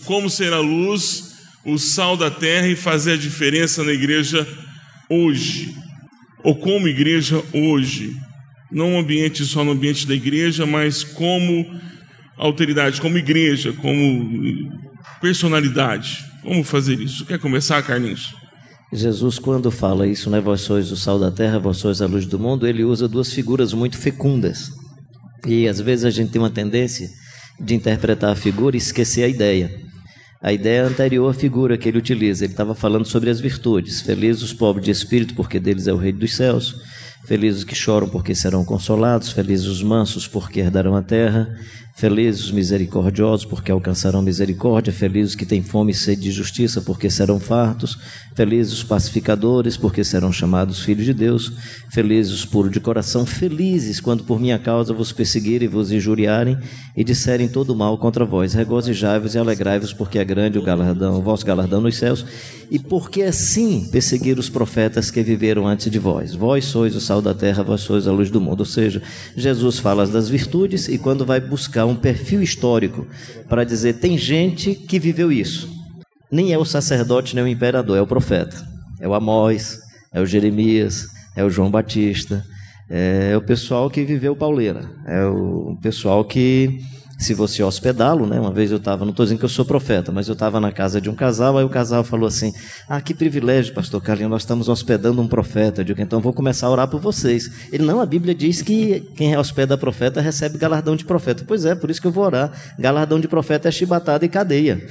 como ser a luz, o sal da terra e fazer a diferença na igreja hoje, ou como igreja hoje, não só no ambiente da igreja, mas como autoridade, como igreja, como personalidade. Como fazer isso? Quer começar, Carlinhos? Jesus, quando fala isso, né, vós sois o sal da terra, vós sois a luz do mundo, ele usa duas figuras muito fecundas. E às vezes a gente tem uma tendência de interpretar a figura e esquecer a ideia. A ideia anterior à figura que ele utiliza, ele estava falando sobre as virtudes. Felizes os pobres de espírito, porque deles é o reino dos céus. Felizes os que choram, porque serão consolados. Felizes os mansos, porque herdarão a terra. Felizes os misericordiosos, porque alcançarão misericórdia. Felizes os que têm fome e sede de justiça, porque serão fartos. Felizes os pacificadores, porque serão chamados filhos de Deus. Felizes os puros de coração. Felizes quando por minha causa vos perseguirem e vos injuriarem e disserem todo mal contra vós. Regozijai-vos e alegrai-vos, porque é grande o vosso galardão nos céus. E porque assim perseguiram os profetas que viveram antes de vós. Vós sois o sal da terra, vós sois a luz do mundo. Ou seja, Jesus fala das virtudes e quando vai buscar um perfil histórico para dizer, tem gente que viveu isso. Nem é o sacerdote, nem o imperador, é o profeta. É o Amós, é o Jeremias, é o João Batista, é o pessoal que viveu pauleira. É o pessoal que, se você hospedá-lo, né? Uma vez eu estava, não estou dizendo que eu sou profeta, mas eu estava na casa de um casal, aí o casal falou assim, que privilégio, pastor Carlinhos, nós estamos hospedando um profeta. Eu digo, então vou começar a orar por vocês. Ele, não, a Bíblia diz que quem hospeda profeta recebe galardão de profeta. Pois é, por isso que eu vou orar. Galardão de profeta é chibatada e cadeia.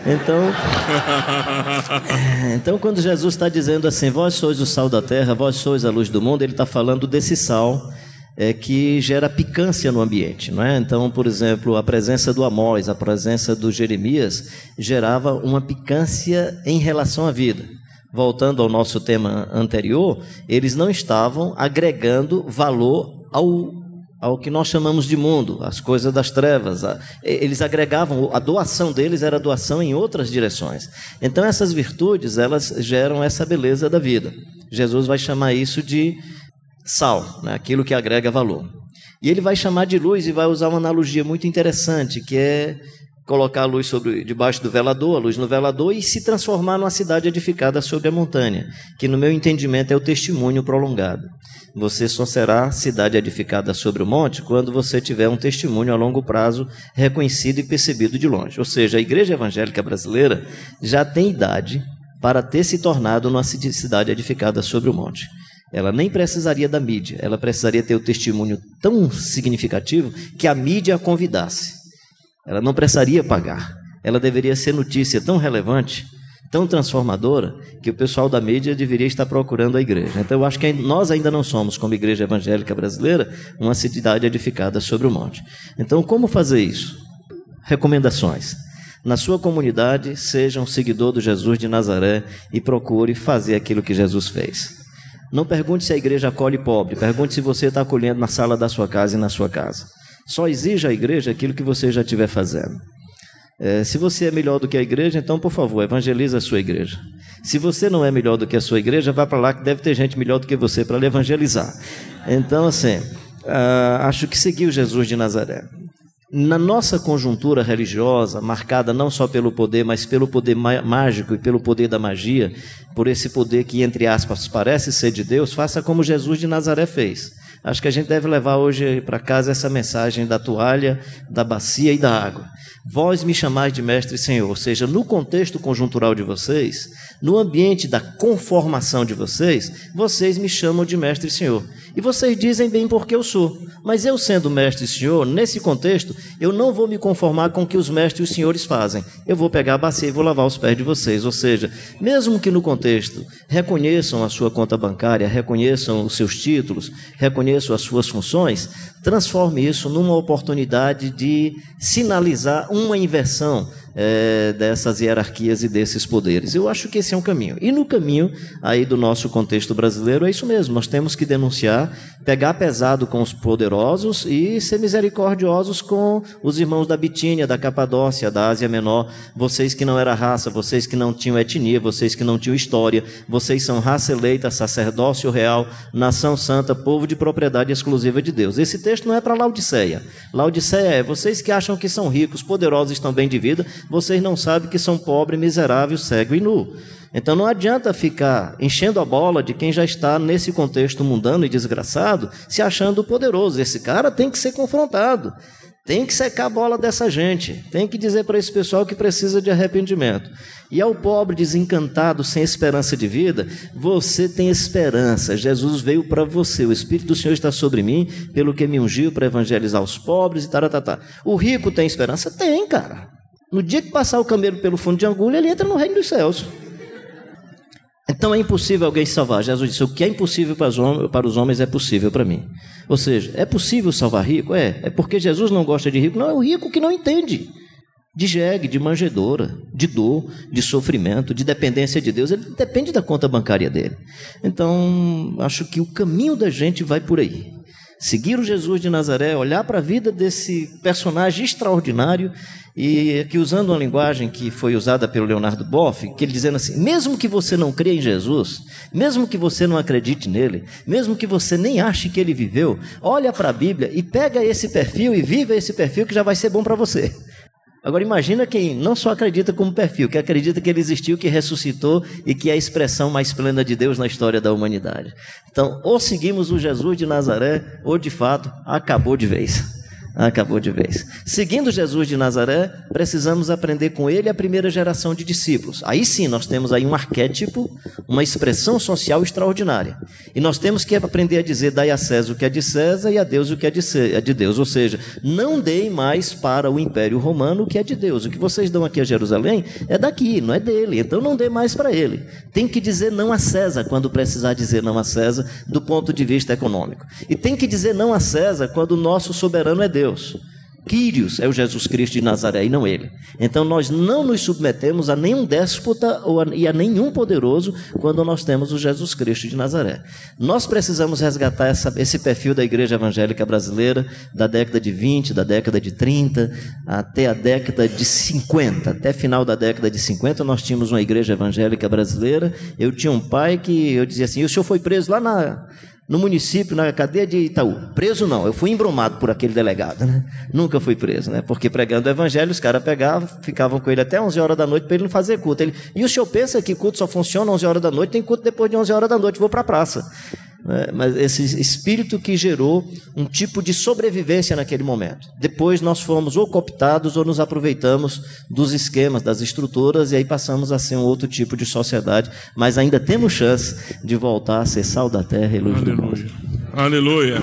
Então quando Jesus está dizendo assim, vós sois o sal da terra, vós sois a luz do mundo, ele está falando desse sal que gera picância no ambiente, não é? Então, por exemplo, a presença do Amós, a presença do Jeremias gerava uma picância em relação à vida. Voltando ao nosso tema anterior, eles não estavam agregando valor ao que nós chamamos de mundo, as coisas das trevas. Eles agregavam, a doação deles era doação em outras direções. Então essas virtudes, elas geram essa beleza da vida. Jesus vai chamar isso de sal, né? Aquilo que agrega valor. E ele vai chamar de luz e vai usar uma analogia muito interessante, que é colocar a luz debaixo do velador, a luz no velador, e se transformar numa cidade edificada sobre a montanha, que no meu entendimento é o testemunho prolongado. Você só será cidade edificada sobre o monte quando você tiver um testemunho a longo prazo reconhecido e percebido de longe. Ou seja, a igreja evangélica brasileira já tem idade para ter se tornado uma cidade edificada sobre o monte. Ela nem precisaria da mídia, ela precisaria ter o testemunho tão significativo que a mídia a convidasse. Ela não precisaria pagar. Ela deveria ser notícia tão relevante, tão transformadora, que o pessoal da mídia deveria estar procurando a igreja. Então eu acho que nós ainda não somos, como igreja evangélica brasileira, uma cidade edificada sobre o monte. Então como fazer isso? Recomendações. Na sua comunidade, seja um seguidor do Jesus de Nazaré e procure fazer aquilo que Jesus fez. Não pergunte se a igreja acolhe pobre, pergunte se você está acolhendo na sala da sua casa e na sua casa. Só exija à igreja aquilo que você já estiver fazendo. Se você é melhor do que a igreja, então, por favor, evangelize a sua igreja. Se você não é melhor do que a sua igreja, vá para lá que deve ter gente melhor do que você para lhe evangelizar. Então, assim, acho que seguir o Jesus de Nazaré. Na nossa conjuntura religiosa, marcada não só pelo poder, mas pelo poder mágico e pelo poder da magia, por esse poder que, entre aspas, parece ser de Deus, faça como Jesus de Nazaré fez. Acho que a gente deve levar hoje para casa essa mensagem da toalha, da bacia e da água. Vós me chamais de mestre e senhor, ou seja, no contexto conjuntural de vocês, no ambiente da conformação de vocês, vocês me chamam de mestre e senhor. E vocês dizem bem porque eu sou. Mas eu sendo mestre e senhor, nesse contexto, eu não vou me conformar com o que os mestres e os senhores fazem. Eu vou pegar a bacia e vou lavar os pés de vocês. Ou seja, mesmo que no contexto reconheçam a sua conta bancária, reconheçam os seus títulos, reconheçam as suas funções, transforme isso numa oportunidade de sinalizar uma inversão dessas hierarquias e desses poderes. Eu acho que esse é um caminho. E no caminho aí do nosso contexto brasileiro é isso mesmo. Nós temos que denunciar, pegar pesado com os poderosos e ser misericordiosos com os irmãos da Bitínia, da Capadócia, da Ásia Menor. Vocês que não eram raça, vocês que não tinham etnia, vocês que não tinham história, vocês são raça eleita, sacerdócio real, nação santa, povo de propriedade exclusiva de Deus. Esse texto não é para Laodiceia. Laodiceia é vocês que acham que são ricos, poderosos, estão bem de vida, vocês não sabem que são pobre, miserável, cego e nu. Então não adianta ficar enchendo a bola de quem já está nesse contexto mundano e desgraçado, se achando poderoso. Esse cara tem que ser confrontado, tem que secar a bola dessa gente, tem que dizer para esse pessoal que precisa de arrependimento. E ao pobre desencantado, sem esperança de vida, você tem esperança. Jesus veio para você, o Espírito do Senhor está sobre mim, pelo que me ungiu para evangelizar os pobres e taratata. O rico tem esperança? Tem, cara. No dia que passar o camelo pelo fundo de agulha, ele entra no reino dos céus. Então é impossível alguém salvar. Jesus disse, o que é impossível para os homens é possível para mim. Ou seja, é possível salvar rico? É porque Jesus não gosta de rico? Não, é o rico que não entende de jegue, de manjedoura, de dor, de sofrimento, de dependência de Deus. Ele depende da conta bancária dele. Então, acho que o caminho da gente vai por aí. Seguir o Jesus de Nazaré, olhar para a vida desse personagem extraordinário e aqui usando uma linguagem que foi usada pelo Leonardo Boff, que ele dizendo assim, mesmo que você não creia em Jesus, mesmo que você não acredite nele, mesmo que você nem ache que ele viveu, olha para a Bíblia e pega esse perfil e viva esse perfil que já vai ser bom para você. Agora imagina quem não só acredita como perfil, que acredita que ele existiu, que ressuscitou e que é a expressão mais plena de Deus na história da humanidade. Então, ou seguimos o Jesus de Nazaré, ou de fato, acabou de vez. Acabou de vez. Seguindo Jesus de Nazaré, precisamos aprender com ele a primeira geração de discípulos. Aí sim, nós temos aí um arquétipo, uma expressão social extraordinária. E nós temos que aprender a dizer, dai a César o que é de César e a Deus o que é de Deus. Ou seja, não deem mais para o Império Romano o que é de Deus. O que vocês dão aqui a Jerusalém é daqui, não é dele. Então não dê mais para ele. Tem que dizer não a César quando precisar dizer não a César do ponto de vista econômico. E tem que dizer não a César quando o nosso soberano é Deus. Quírios é o Jesus Cristo de Nazaré e não ele. Então nós não nos submetemos a nenhum déspota e a nenhum poderoso quando nós temos o Jesus Cristo de Nazaré. Nós precisamos resgatar esse perfil da igreja evangélica brasileira da década de 20, da década de 30 até a década de 50. Até final da década de 50 nós tínhamos uma igreja evangélica brasileira. Eu tinha um pai que eu dizia assim, e o senhor foi preso lá no município, na cadeia de Itaú. Preso não, eu fui embromado por aquele delegado, né? Nunca fui preso, né? Porque pregando o evangelho, os caras pegavam, ficavam com ele até 11 horas da noite para ele não fazer culto. E o senhor pensa que culto só funciona 11 horas da noite? Tem culto depois de 11 horas da noite, vou para a praça. Mas esse espírito que gerou um tipo de sobrevivência naquele momento. Depois nós fomos ou cooptados ou nos aproveitamos dos esquemas, das estruturas, e aí passamos a ser um outro tipo de sociedade, mas ainda temos chance de voltar a ser sal da terra e luz do mundo. Aleluia.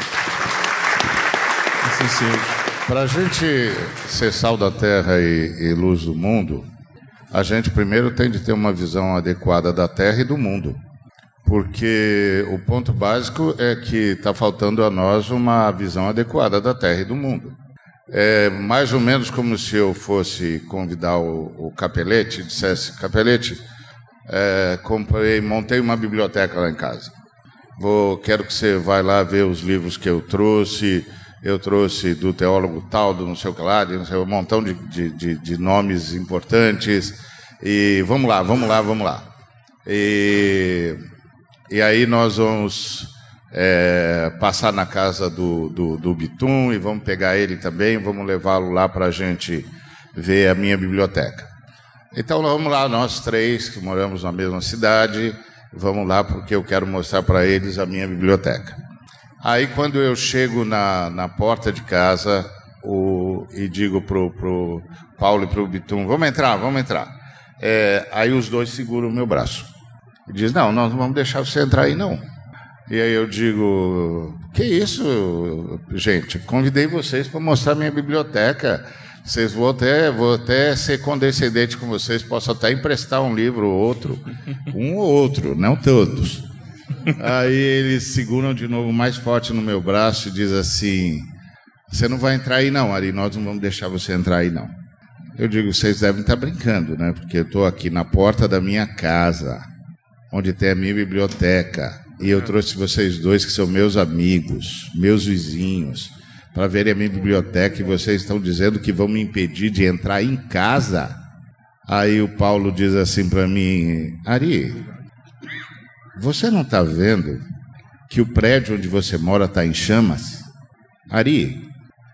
Assim seja. Para a gente ser sal da terra e luz do mundo, a gente primeiro tem de ter uma visão adequada da terra e do mundo. Porque o ponto básico é que está faltando a nós uma visão adequada da terra e do mundo. É mais ou menos como se eu fosse convidar o Capelete, dissesse, Capelete, montei uma biblioteca lá em casa. Quero que você vá lá ver os livros que eu trouxe do teólogo tal, do não sei o que lá, de um montão de nomes importantes, e vamos lá. E aí nós vamos passar na casa do Bitum e vamos pegar ele também, vamos levá-lo lá para a gente ver a minha biblioteca. Então vamos lá, nós três que moramos na mesma cidade, vamos lá porque eu quero mostrar para eles a minha biblioteca. Aí quando eu chego na porta de casa e digo pro Paulo e pro Bitum, vamos entrar. Aí os dois seguram o meu braço. E diz, não, nós não vamos deixar você entrar aí, não. E aí eu digo, que isso, gente? Convidei vocês para mostrar minha biblioteca. Vou até ser condescendente com vocês, posso até emprestar um livro ou outro. Um ou outro, não todos. Aí eles seguram de novo mais forte no meu braço e diz assim, você não vai entrar aí não, Ari, nós não vamos deixar você entrar aí não. Eu digo, vocês devem estar brincando, né? Porque eu estou aqui na porta da minha casa, onde tem a minha biblioteca, e eu trouxe vocês dois que são meus amigos, meus vizinhos, para verem a minha biblioteca, e vocês estão dizendo que vão me impedir de entrar em casa. Aí o Paulo diz assim para mim, Ari, você não está vendo que o prédio onde você mora está em chamas? Ari,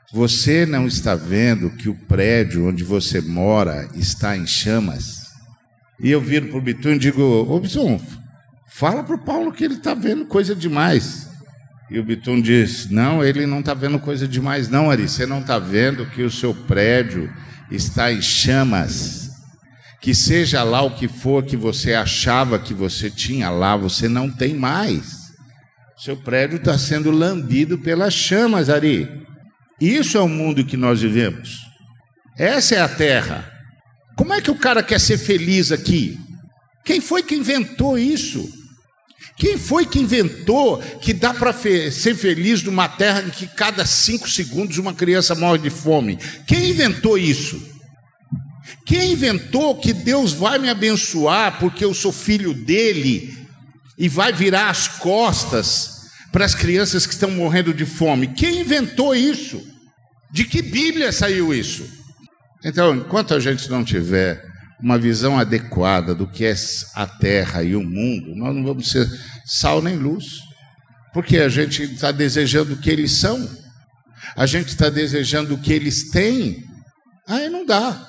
Você não está vendo que o prédio onde você mora está em chamas? E eu viro para o Bitum e digo: ô Bitum, fala para o Paulo que ele está vendo coisa demais. E o Bitum diz: não, ele não está vendo coisa demais não, Ari. Você não está vendo que o seu prédio está em chamas? Que seja lá o que for que você achava que você tinha lá, você não tem mais. Seu prédio está sendo lambido pelas chamas, Ari. Isso é o mundo que nós vivemos. Essa é a terra. Como é que o cara quer ser feliz aqui? Quem foi que inventou isso? Quem foi que inventou que dá para ser feliz numa terra em que cada 5 segundos uma criança morre de fome? Quem inventou isso? Quem inventou que Deus vai me abençoar porque eu sou filho dele e vai virar as costas para as crianças que estão morrendo de fome? Quem inventou isso? De que Bíblia saiu isso? Então, enquanto a gente não tiver uma visão adequada do que é a terra e o mundo, nós não vamos ser sal nem luz, porque a gente está desejando o que eles são, a gente está desejando o que eles têm. Aí não dá.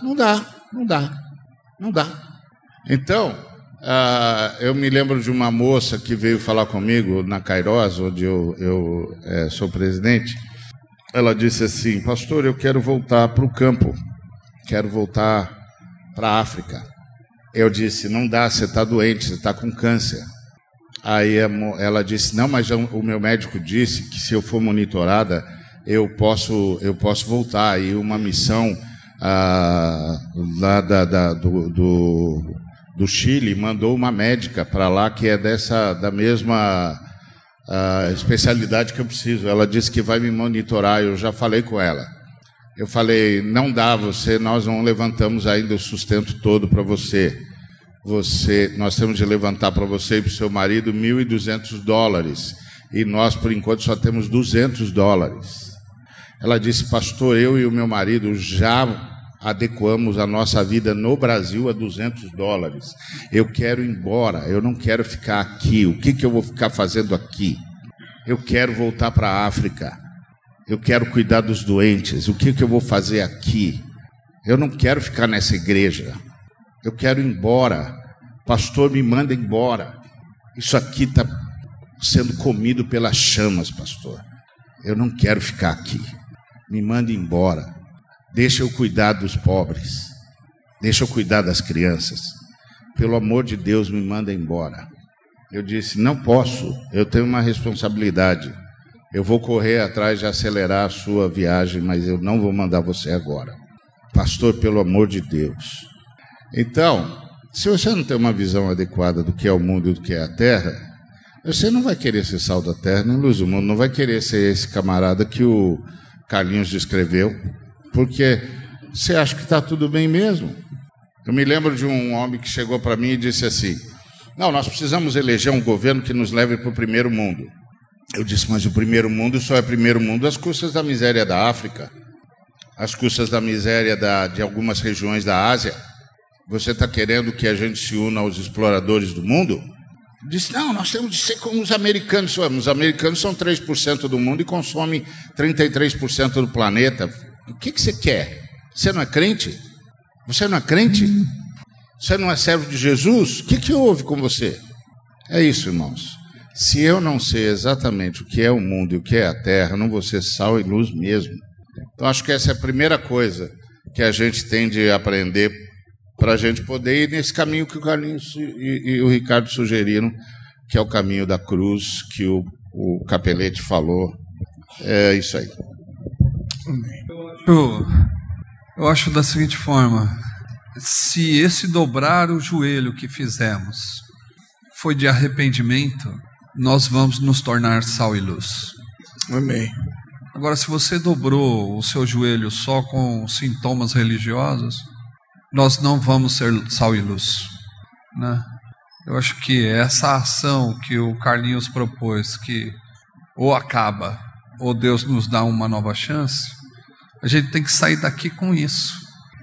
Então, eu me lembro de uma moça que veio falar comigo na Kairos, onde eu sou presidente. Ela disse assim: pastor, eu quero voltar para o campo, quero voltar para a África. Eu disse: não dá, você está doente, você está com câncer. Aí ela disse: não, mas o meu médico disse que se eu for monitorada, eu posso voltar. E uma missão lá do Chile mandou uma médica para lá que é da mesma especialidade que eu preciso. Ela disse que vai me monitorar. Eu já falei com ela. Eu falei: não dá, nós não levantamos ainda o sustento todo para você. Nós temos de levantar para você e para o seu marido $1.200. E nós, por enquanto, só temos $200. Ela disse: pastor, eu e o meu marido já adequamos a nossa vida no Brasil a $200. Eu quero ir embora, eu não quero ficar aqui. O que eu vou ficar fazendo aqui? Eu quero voltar para a África. Eu quero cuidar dos doentes. O que eu vou fazer aqui? Eu não quero ficar nessa igreja. Eu quero ir embora. Pastor, me manda embora. Isso aqui está sendo comido pelas chamas, pastor. Eu não quero ficar aqui. Me manda embora. Deixa eu cuidar dos pobres. Deixa eu cuidar das crianças. Pelo amor de Deus, me manda embora. Eu disse: não posso. Eu tenho uma responsabilidade. Eu vou correr atrás de acelerar a sua viagem, mas eu não vou mandar você agora. Pastor, pelo amor de Deus. Então, se você não tem uma visão adequada do que é o mundo e do que é a terra, você não vai querer ser sal da terra, nem luz do mundo. Não vai querer ser esse camarada que o Carlinhos descreveu, porque você acha que está tudo bem mesmo. Eu me lembro de um homem que chegou para mim e disse assim: não, nós precisamos eleger um governo que nos leve para o primeiro mundo. Eu disse: mas o primeiro mundo só é primeiro mundo às custas da miséria da África, às custas da miséria de algumas regiões da Ásia. Você está querendo que a gente se una aos exploradores do mundo? Eu disse: não, nós temos de ser como os americanos. Os americanos são 3% do mundo e consomem 33% do planeta. O que você quer? Você não é crente? Você não é crente? Você não é servo de Jesus? O que houve com você? É isso, irmãos. Se eu não sei exatamente o que é o mundo e o que é a terra, não vou ser sal e luz mesmo. Então, acho que essa é a primeira coisa que a gente tem de aprender para a gente poder ir nesse caminho que o Carlinhos e o Ricardo sugeriram, que é o caminho da cruz, que o Capelete falou. É isso aí. Eu acho da seguinte forma: se esse dobrar o joelho que fizemos foi de arrependimento, nós vamos nos tornar sal e luz. Amém. Agora, se você dobrou o seu joelho só com sintomas religiosos, nós não vamos ser sal e luz, né? Eu acho que essa ação que o Carlinhos propôs, que ou acaba ou Deus nos dá uma nova chance, a gente tem que sair daqui com isso.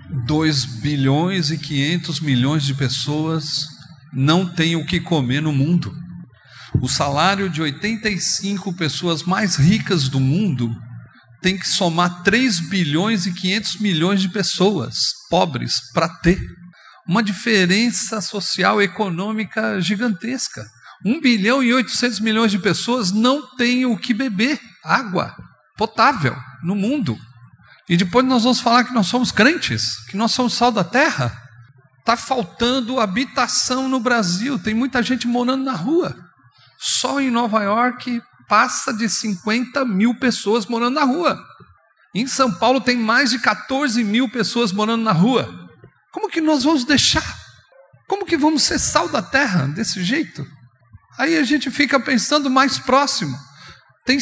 2,5 bilhões de pessoas não têm o que comer no mundo. O salário de 85 pessoas mais ricas do mundo tem que somar 3 bilhões e 500 milhões de pessoas pobres para ter uma diferença social e econômica gigantesca. 1 bilhão e 800 milhões de pessoas não têm o que beber, água potável no mundo. E depois nós vamos falar que nós somos crentes, que nós somos sal da terra. Está faltando habitação no Brasil, tem muita gente morando na rua. Só em Nova York passa de 50 mil pessoas morando na rua. Em São Paulo tem mais de 14 mil pessoas morando na rua. Como que nós vamos deixar? Como que vamos ser sal da terra desse jeito? Aí a gente fica pensando mais próximo. Tem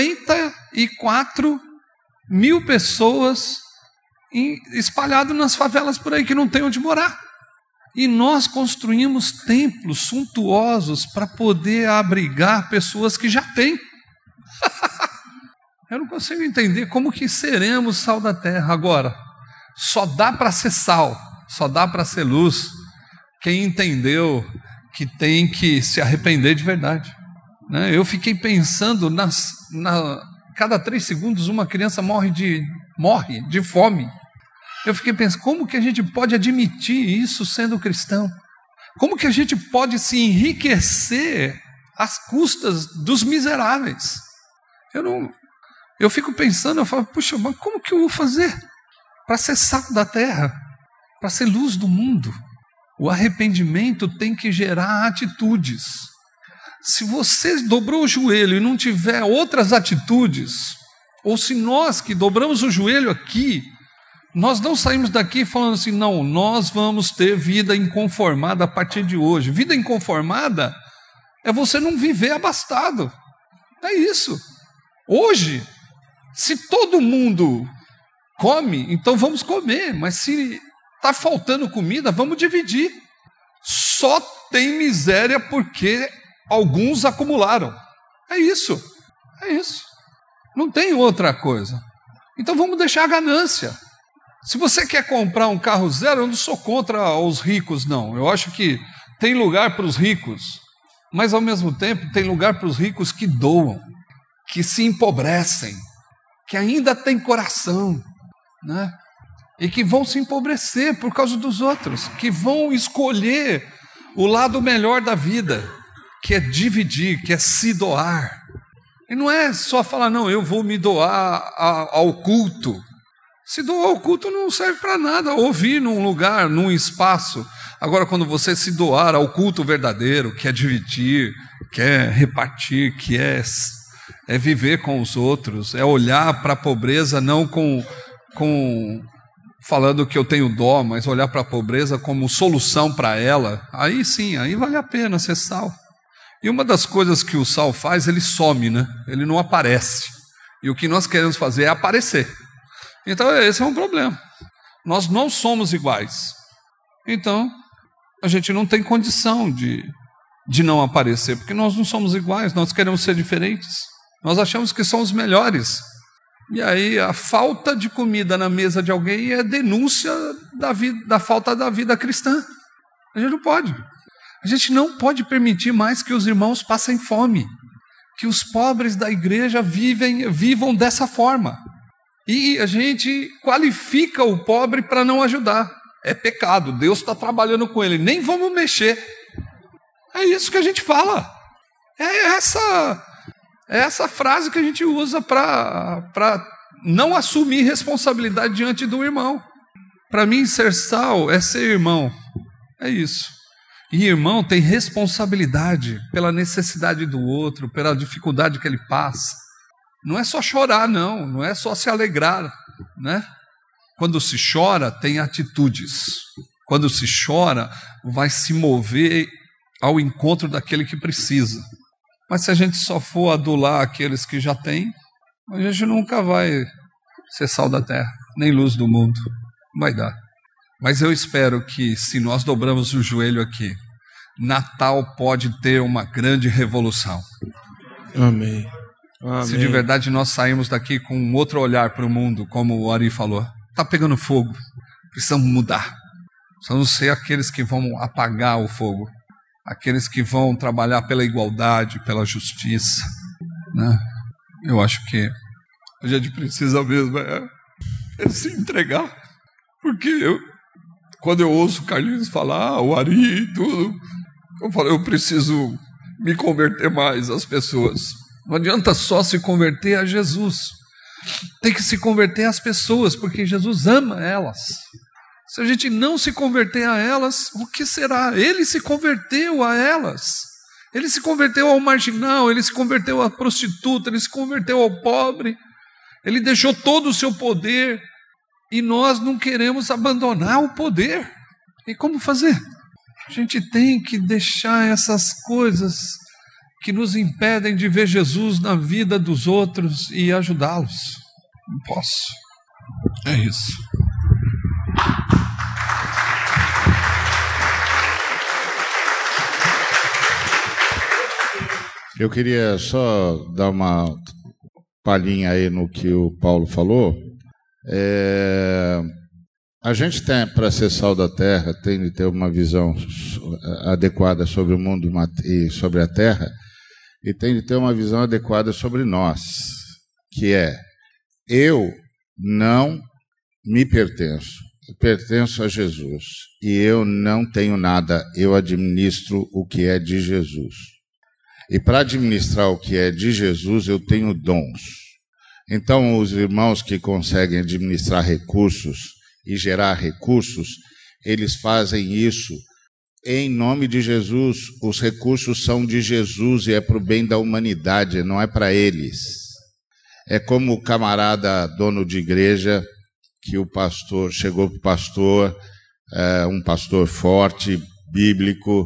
54 mil pessoas espalhadas nas favelas por aí que não tem onde morar. E nós construímos templos suntuosos para poder abrigar pessoas que já têm. Eu não consigo entender como que seremos sal da terra. Agora, só dá para ser sal, só dá para ser luz quem entendeu que tem que se arrepender de verdade. Eu fiquei pensando, cada 3 segundos uma criança morre de fome. Eu fiquei pensando, como que a gente pode admitir isso sendo cristão? Como que a gente pode se enriquecer às custas dos miseráveis? Eu fico pensando, eu falo, puxa, mas como que eu vou fazer para ser sal da terra, para ser luz do mundo? O arrependimento tem que gerar atitudes. Se você dobrou o joelho e não tiver outras atitudes, ou se nós que dobramos o joelho aqui, nós não saímos daqui falando assim, não, nós vamos ter vida inconformada a partir de hoje. Vida inconformada é você não viver abastado. É isso. Hoje, se todo mundo come, então vamos comer. Mas se está faltando comida, vamos dividir. Só tem miséria porque alguns acumularam. É isso. É isso. Não tem outra coisa. Então vamos deixar a ganância. Se você quer comprar um carro zero, eu não sou contra os ricos, não. Eu acho que tem lugar para os ricos, mas ao mesmo tempo tem lugar para os ricos que doam, que se empobrecem, que ainda têm coração, né? E que vão se empobrecer por causa dos outros, que vão escolher o lado melhor da vida, que é dividir, que é se doar. E não é só falar, não, eu vou me doar ao culto. Se doar ao culto não serve para nada, ouvir num lugar, num espaço. Agora, quando você se doar ao culto verdadeiro, que é dividir, que é repartir, que é viver com os outros, é olhar para a pobreza não com falando que eu tenho dó, mas olhar para a pobreza como solução para ela, aí sim, aí vale a pena ser sal. E uma das coisas que o sal faz, ele some, né? Ele não aparece. E o que nós queremos fazer é aparecer. Então esse é um problema. Nós não somos iguais. Então a gente não tem condição de não aparecer, porque nós não somos iguais, nós queremos ser diferentes. Nós achamos que somos melhores. E aí a falta de comida na mesa de alguém é denúncia da falta da vida cristã. A gente não pode. A gente não pode permitir mais que os irmãos passem fome, que os pobres da igreja vivam dessa forma. E a gente qualifica o pobre para não ajudar. É pecado, Deus está trabalhando com ele, nem vamos mexer. É isso que a gente fala. É essa frase que a gente usa para não assumir responsabilidade diante do irmão. Para mim, ser sal é ser irmão. É isso. E irmão tem responsabilidade pela necessidade do outro, pela dificuldade que ele passa. Não é só chorar, não é só se alegrar, né? Quando se chora, tem atitudes. Quando se chora, vai se mover ao encontro daquele que precisa. Mas se a gente só for adular aqueles que já têm, a gente nunca vai ser sal da terra, nem luz do mundo. Não vai dar. Mas eu espero que, se nós dobramos o joelho aqui, Natal pode ter uma grande revolução. Amém. Amém. Se de verdade nós saímos daqui com um outro olhar para o mundo, como o Ari falou, está pegando fogo, precisamos mudar. Precisamos ser aqueles que vão apagar o fogo, aqueles que vão trabalhar pela igualdade, pela justiça, né? Eu acho que A gente precisa mesmo se entregar. Porque quando eu ouço o Carlinhos falar, o Ari e tudo, eu falo, eu preciso me converter mais às pessoas. Não adianta só se converter a Jesus. Tem que se converter às pessoas, porque Jesus ama elas. Se a gente não se converter a elas, o que será? Ele se converteu a elas. Ele se converteu ao marginal, ele se converteu à prostituta, ele se converteu ao pobre. Ele deixou todo o seu poder e nós não queremos abandonar o poder. E como fazer? A gente tem que deixar essas coisas que nos impedem de ver Jesus na vida dos outros e ajudá-los. Não posso. É isso. Eu queria só dar uma palhinha aí no que o Paulo falou. A gente tem, para ser sal da terra, tem de ter uma visão adequada sobre o mundo e sobre a terra, e tem de ter uma visão adequada sobre nós, que é: eu não me pertenço, eu pertenço a Jesus, e eu não tenho nada, eu administro o que é de Jesus. E para administrar o que é de Jesus, eu tenho dons. Então, os irmãos que conseguem administrar recursos e gerar recursos, eles fazem isso em nome de Jesus. Os recursos são de Jesus e é para o bem da humanidade, não é para eles. É como o camarada dono de igreja, que o pastor chegou para o pastor, um pastor forte, bíblico,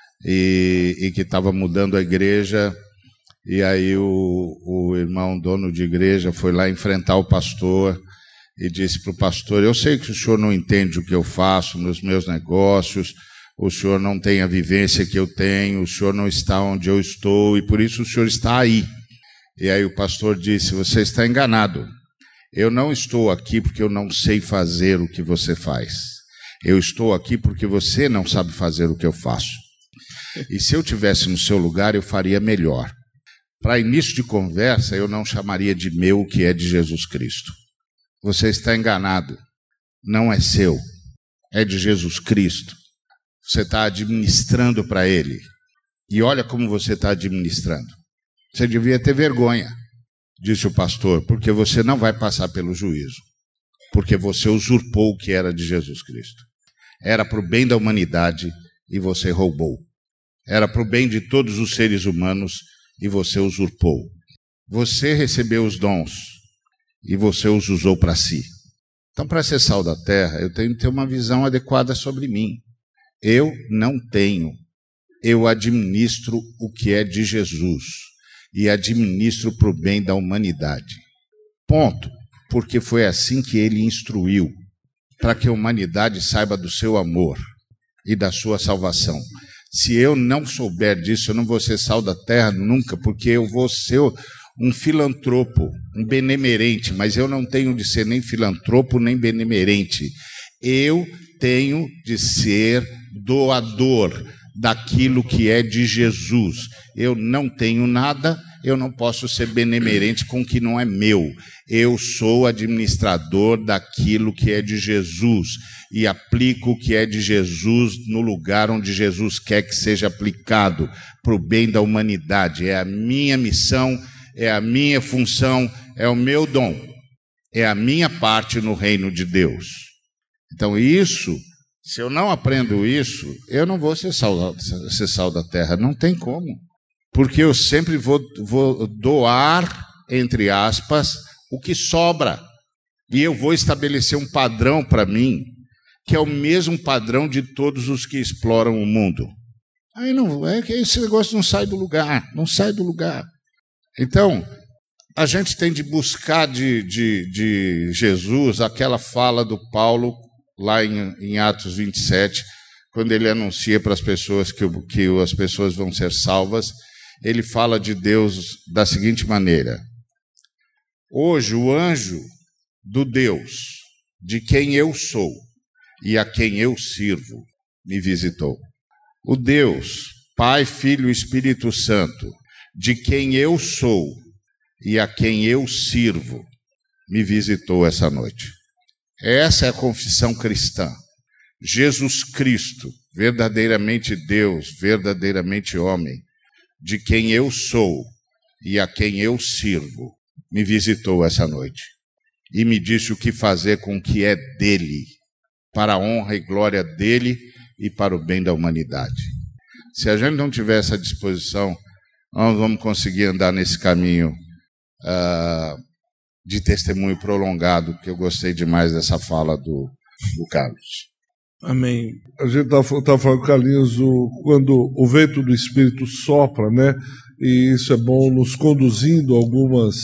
e que estava mudando a igreja, e aí o irmão dono de igreja foi lá enfrentar o pastor e disse para o pastor: eu sei que o senhor não entende o que eu faço nos meus negócios, o senhor não tem a vivência que eu tenho, o senhor não está onde eu estou, e por isso o senhor está aí. E aí o pastor disse: você está enganado, eu não estou aqui porque eu não sei fazer o que você faz, eu estou aqui porque você não sabe fazer o que eu faço. E se eu tivesse no seu lugar, eu faria melhor. Para início de conversa, eu não chamaria de meu o que é de Jesus Cristo. Você está enganado. Não é seu. É de Jesus Cristo. Você está administrando para Ele. E olha como você está administrando. Você devia ter vergonha, disse o pastor, porque você não vai passar pelo juízo. Porque você usurpou o que era de Jesus Cristo. Era para o bem da humanidade e você roubou. Era para o bem de todos os seres humanos e você usurpou. Você recebeu os dons e você os usou para si. Então, para ser sal da terra, eu tenho que ter uma visão adequada sobre mim. Eu não tenho. Eu administro o que é de Jesus e administro para o bem da humanidade. Ponto. Porque foi assim que ele instruiu, para que a humanidade saiba do seu amor e da sua salvação. Se eu não souber disso, eu não vou ser sal da terra nunca, porque eu vou ser um filantropo, um benemerente, mas eu não tenho de ser nem filantropo, nem benemerente. Eu tenho de ser doador daquilo que é de Jesus. Eu não tenho nada, eu não posso ser benemerente com o que não é meu. Eu sou administrador daquilo que é de Jesus e aplico o que é de Jesus no lugar onde Jesus quer que seja aplicado, para o bem da humanidade. É a minha missão, é a minha função, é o meu dom, é a minha parte no reino de Deus. Então isso, se eu não aprendo isso, eu não vou ser sal da terra, não tem como. Porque eu sempre vou doar, entre aspas, o que sobra. E eu vou estabelecer um padrão para mim, que é o mesmo padrão de todos os que exploram o mundo. Aí não, é que esse negócio não sai do lugar, não sai do lugar. Então, a gente tem de buscar de Jesus aquela fala do Paulo, lá em Atos 27, quando ele anuncia para as pessoas que as pessoas vão ser salvas. Ele fala de Deus da seguinte maneira: hoje o anjo do Deus, de quem eu sou e a quem eu sirvo, me visitou. O Deus, Pai, Filho e Espírito Santo, de quem eu sou e a quem eu sirvo, me visitou essa noite. Essa é a confissão cristã. Jesus Cristo, verdadeiramente Deus, verdadeiramente homem, de quem eu sou e a quem eu sirvo, me visitou essa noite e me disse o que fazer com o que é dele, para a honra e glória dele e para o bem da humanidade. Se a gente não tiver essa disposição, nós vamos conseguir andar nesse caminho de testemunho prolongado, que eu gostei demais dessa fala do Carlos. Amém. A gente está falando, Carlinhos, quando o vento do Espírito sopra, né? E isso é bom, nos conduzindo a algumas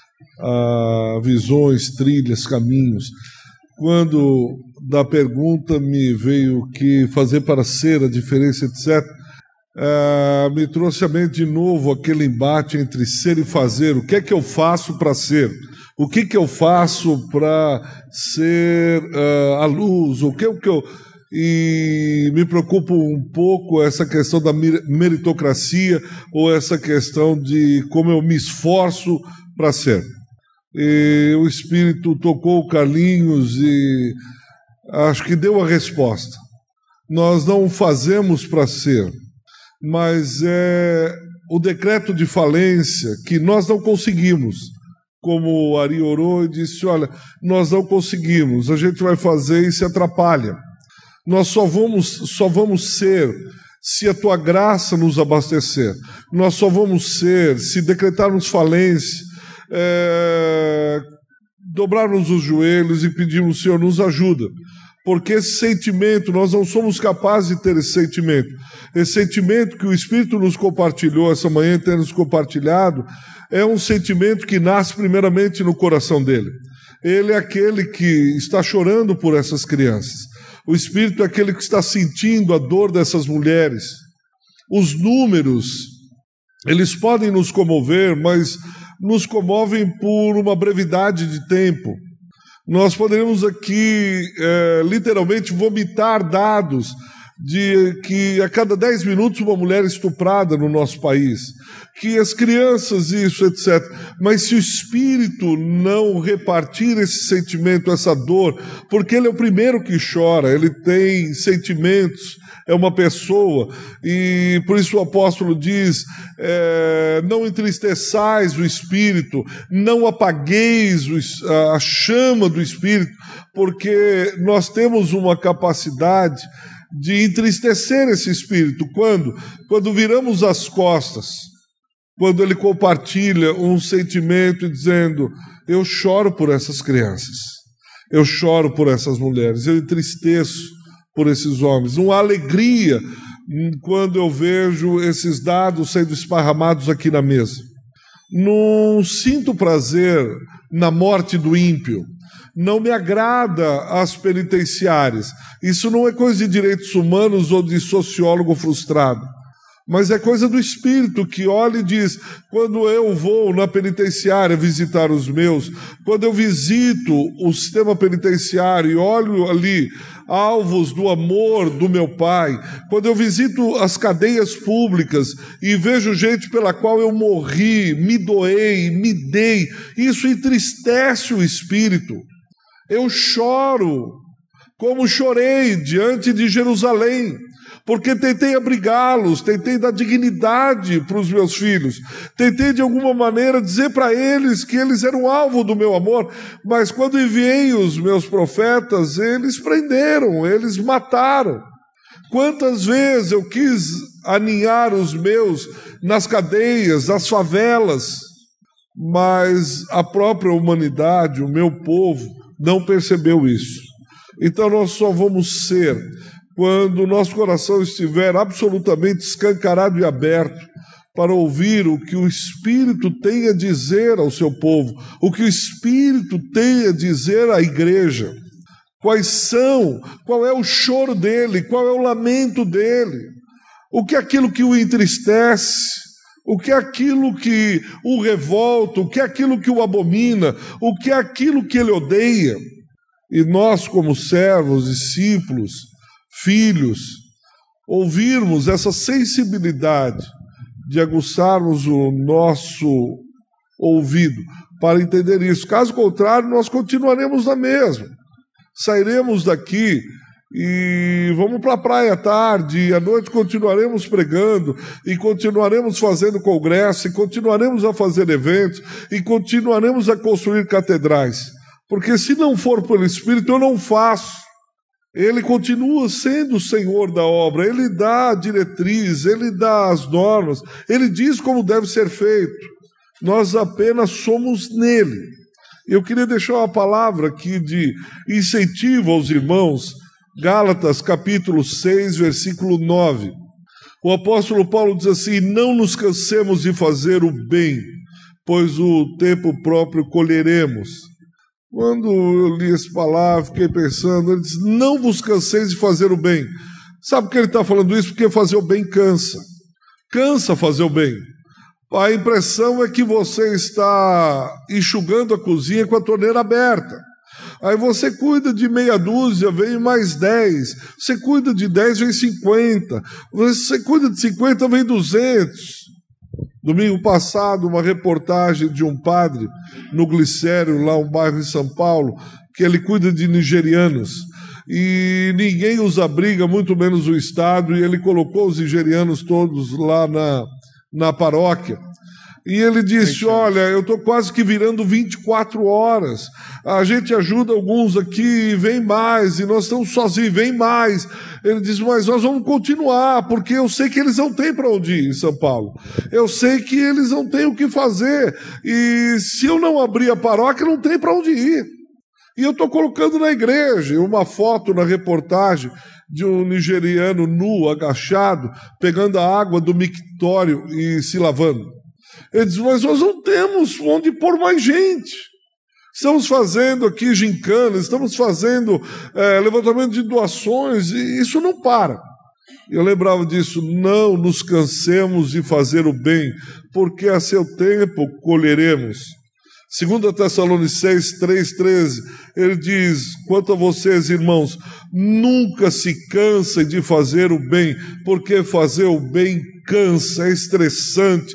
visões, trilhas, caminhos. Quando da pergunta me veio que fazer para ser, a diferença, etc., me trouxe à mente de novo aquele embate entre ser e fazer. O que é que eu faço para ser? O que eu faço para ser a luz? O que eu... E me preocupa um pouco essa questão da meritocracia ou essa questão de como eu me esforço para ser. E o Espírito tocou o Carlinhos e acho que deu a resposta. Nós não fazemos para ser, mas é o decreto de falência que nós não conseguimos. Como o Ari orou e disse, olha, nós não conseguimos, a gente vai fazer e se atrapalha. Nós só vamos ser se a tua graça nos abastecer. Nós só vamos ser se decretarmos falência, dobrarmos os joelhos e pedirmos, Senhor, nos ajuda. Porque esse sentimento, nós não somos capazes de ter esse sentimento. Esse sentimento que o Espírito nos compartilhou essa manhã, tem nos compartilhado, é um sentimento que nasce primeiramente no coração dele. Ele é aquele que está chorando por essas crianças. O Espírito é aquele que está sentindo a dor dessas mulheres. Os números, eles podem nos comover, mas nos comovem por uma brevidade de tempo. Nós poderíamos aqui, literalmente, vomitar dados de que a cada 10 minutos uma mulher é estuprada no nosso país, que as crianças, isso, etc. Mas se o Espírito não repartir esse sentimento, essa dor, porque ele é o primeiro que chora, ele tem sentimentos, é uma pessoa, e por isso o apóstolo diz, não entristeçais o Espírito, não apagueis a chama do Espírito, porque nós temos uma capacidade de entristecer esse Espírito. Quando viramos as costas, quando ele compartilha um sentimento dizendo, eu choro por essas crianças, eu choro por essas mulheres, eu entristeço por esses homens, uma alegria quando eu vejo esses dados sendo esparramados aqui na mesa. Não sinto prazer na morte do ímpio, não me agrada as penitenciárias. Isso não é coisa de direitos humanos ou de sociólogo frustrado, mas é coisa do Espírito que olha e diz, quando eu vou na penitenciária visitar os meus, quando eu visito o sistema penitenciário e olho ali alvos do amor do meu Pai, quando eu visito as cadeias públicas e vejo gente pela qual eu morri, me doei, me dei, isso entristece o Espírito. Eu choro, como chorei diante de Jerusalém, porque tentei abrigá-los, tentei dar dignidade para os meus filhos, tentei de alguma maneira dizer para eles que eles eram alvo do meu amor, mas quando enviei os meus profetas, eles prenderam, eles mataram. Quantas vezes eu quis aninhar os meus nas cadeias, nas favelas, mas a própria humanidade, o meu povo, não percebeu isso. Então nós só vamos ser quando o nosso coração estiver absolutamente escancarado e aberto para ouvir o que o Espírito tem a dizer ao seu povo, o que o Espírito tem a dizer à igreja. Qual é o choro dele, qual é o lamento dele, o que é aquilo que o entristece, o que é aquilo que o revolta, o que é aquilo que o abomina, o que é aquilo que ele odeia. E nós, como servos, discípulos, filhos, ouvirmos essa sensibilidade de aguçarmos o nosso ouvido para entender isso. Caso contrário, nós continuaremos na mesma. Sairemos daqui e vamos para a praia à tarde, e à noite continuaremos pregando, e continuaremos fazendo congresso, e continuaremos a fazer eventos, e continuaremos a construir catedrais. Porque se não for pelo Espírito, eu não faço. Ele continua sendo o Senhor da obra, Ele dá a diretriz, Ele dá as normas, Ele diz como deve ser feito. Nós apenas somos nele. Eu queria deixar uma palavra aqui de incentivo aos irmãos, Gálatas capítulo 6, versículo 9. O apóstolo Paulo diz assim: não nos cansemos de fazer o bem, pois o tempo próprio colheremos. Quando eu li essa palavra, fiquei pensando, ele diz: não vos canseis de fazer o bem. Sabe por que ele está falando isso? Porque fazer o bem cansa. Cansa fazer o bem. A impressão é que você está enxugando a cozinha com a torneira aberta. Aí você cuida de meia dúzia, vem mais 10. Você cuida de 10, vem 50. Você cuida de 50, vem 200. Domingo passado, uma reportagem de um padre no Glicério, lá um bairro em São Paulo, que ele cuida de nigerianos. E ninguém os abriga, muito menos o Estado, e ele colocou os nigerianos todos lá na paróquia. E ele disse: olha, eu estou quase que virando 24 horas. A gente ajuda alguns aqui, vem mais, e nós estamos sozinhos, vem mais. Ele disse: mas nós vamos continuar, porque eu sei que eles não têm para onde ir em São Paulo. Eu sei que eles não têm o que fazer. E se eu não abrir a paróquia, não tem para onde ir. E eu estou colocando na igreja uma foto na reportagem de um nigeriano nu, agachado, pegando a água do mictório e se lavando. Ele diz: mas nós não temos onde pôr mais gente. Estamos fazendo aqui gincanas, estamos fazendo levantamento de doações, e isso não para. Eu lembrava disso: não nos cansemos de fazer o bem, porque a seu tempo colheremos. 2 Tessalonicenses 3,13, ele diz: quanto a vocês, irmãos, nunca se cansem de fazer o bem, porque fazer o bem cansa, é estressante,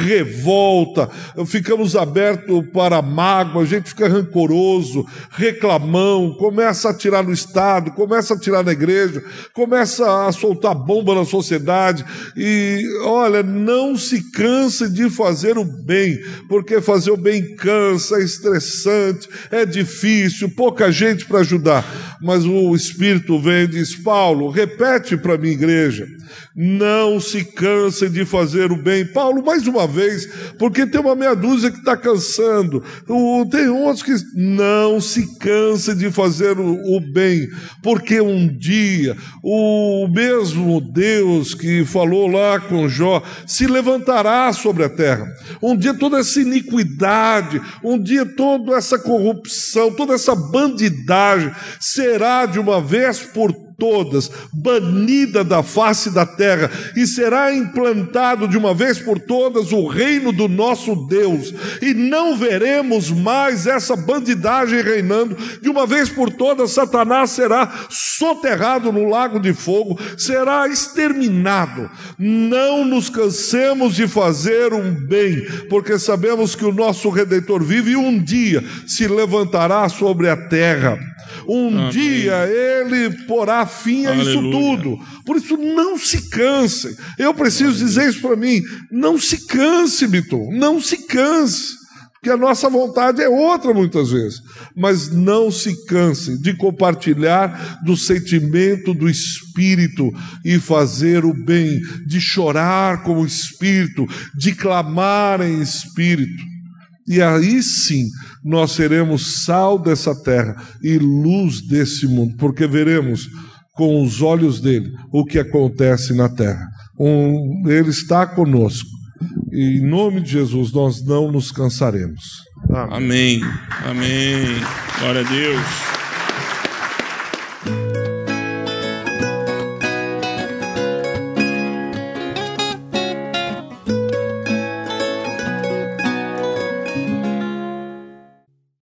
revolta, ficamos abertos para mágoa, a gente fica rancoroso, reclamão, começa a atirar no Estado, começa a atirar na igreja, começa a soltar bomba na sociedade. E olha, não se canse de fazer o bem, porque fazer o bem cansa, é estressante, é difícil, pouca gente para ajudar. Mas o Espírito vem e diz: Paulo, repete para a minha igreja, não se cansem de fazer o bem. Paulo, mais uma vez, porque tem uma meia dúzia que está cansando, tem outros que não se cansem de fazer o bem, porque um dia o mesmo Deus que falou lá com Jó se levantará sobre a terra. Um dia toda essa iniquidade, um dia toda essa corrupção, toda essa bandidagem será de uma vez por todas banida da face da terra, e será implantado de uma vez por todas o reino do nosso Deus, e não veremos mais essa bandidagem reinando. De uma vez por todas, Satanás será soterrado no lago de fogo, será exterminado. Não nos cansemos de fazer um bem, porque sabemos que o nosso Redentor vive, e um dia se levantará sobre a terra. Um dia ele porá fim a isso tudo. Por isso, não se cansem. Eu preciso dizer isso para mim: não se canse, Biton, não se canse, porque a nossa vontade é outra muitas vezes. Mas não se canse de compartilhar do sentimento do Espírito e fazer o bem, de chorar com o Espírito, de clamar em Espírito. E aí sim nós seremos sal dessa terra e luz desse mundo, porque veremos com os olhos dele o que acontece na terra. Ele está conosco. E em nome de Jesus nós não nos cansaremos. Amém. Amém. Glória a Deus.